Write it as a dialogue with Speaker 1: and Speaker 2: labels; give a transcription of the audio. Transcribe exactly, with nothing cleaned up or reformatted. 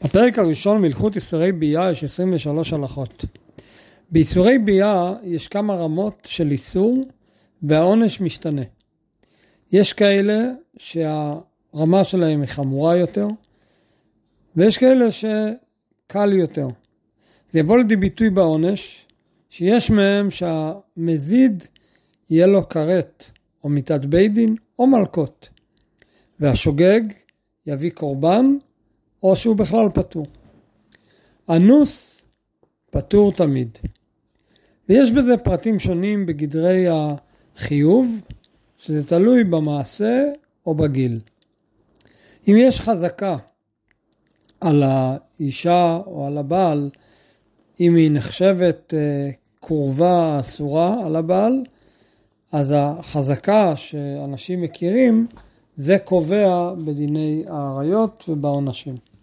Speaker 1: בפרק הראשון מלכות איסורי ביאה יש עשרים ושלוש הלכות. באיסורי ביאה יש כמה רמות של איסור והעונש משתנה. יש כאלה שהרמה שלהם היא חמורה יותר, ויש כאלה שקל יותר. זה יבוא לידי ביטוי בעונש, שיש מהם שהמזיד יהיה לו כרת או מיתת בית דין או מלקות, והשוגג יביא קורבן או שהוא בכלל פטור. אנוס פטור תמיד. ויש בזה פרטים שונים בגדרי החיוב, שזה תלוי במעשה או בגיל. אם יש חזקה על האישה או על הבעל, אם היא נחשבת קורבה אסורה על הבעל, אז החזקה שאנשים מכירים, זה קובע בדיני העריות ובעונשים.